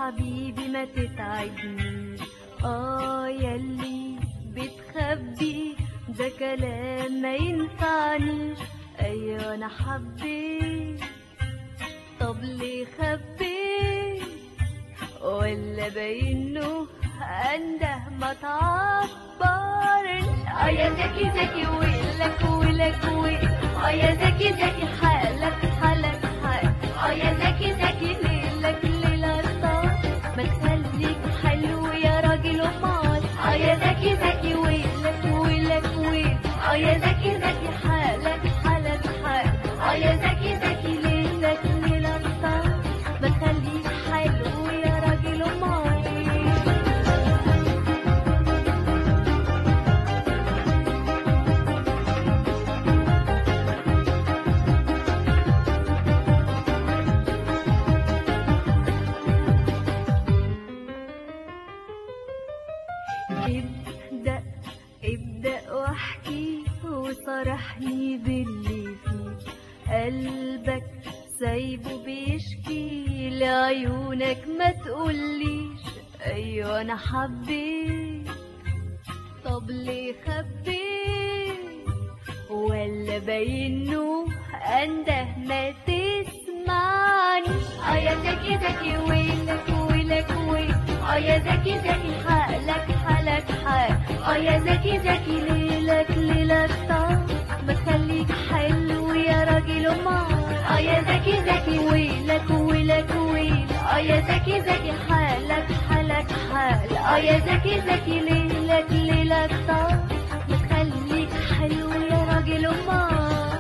حبيبي ما تتعبنيش، ياللي بتخبي ده كلام ما ينفعنيش. ايوه انا حبيت، طب ليه خبيت؟ ولا باينه انده ما تعبرش. يا زكي زكي ويلك ويلك ويل، يا زكي زكي حالك حالك حال. يا زكي زكي ليلك ليلك طال، ما تخليك حلو يا راجل ومال. يا زكي زكي ويلك ويلك ويل، يا زكي زكي حالك حالك حال. يا زكي زكي ليلك ليلك طال، ما تخليك حلو يا راجل ومال. ابدأ واحكي وصرحني باللي فيه، قلبك سايبه بيشكي لعيونك ما تقوليش. ايوه انا حبيت، طب ليه خبيت؟ ولا باينه انده ما تسمعنيش. يا زكي زكي ويلك ويلك ويل، يا زكي زكي حالك حالك حال. يا زكي زكي ليلك ليلك طال، ما تخليك حلو يا راجل ومال. يا زكي زكي ويلك ويلك ويل، يا زكي زكي حالك حالك حال. يا زكي زكي ليلك ليلك طال، ما تخليك حلو يا راجل ومال.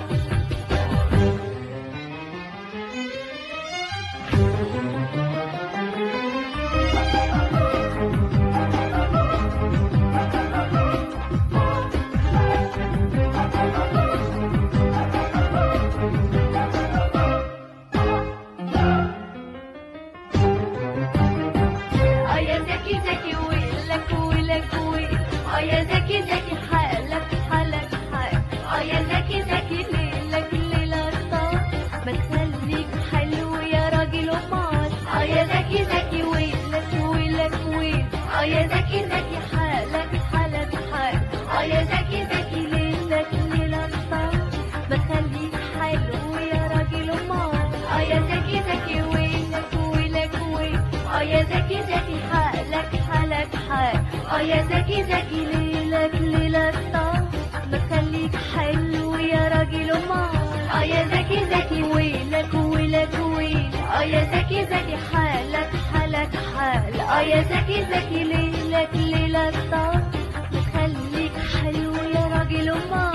يا زكي زكي ويلك ويلك ويل، يا زكي زكي حالك حالك حال. يا زكي زكي ليلك ليلك طال، ما تخليك حلو يا راجل ومال. يا زكي زكي ويلك ويلك ويل، يا زكي زكي حالك حالك حال. يا زكي زكي ليلك ليلك طال، ما تخليك حلو يا راجل ومال. يا زكي زكي ويلك ويلك ويل، يا زكي زكي حالك حالك حال. يا زكي زكي ليلك ليلك طال، ما تخليك حلو يا راجل ومال. يا زكي زكي ويلك ويلك ويل، يا زكي زكي حالك حالك حال. يا زكي زكي ليلك ليلك طال، ما تخليك حلو يا راجل ومال.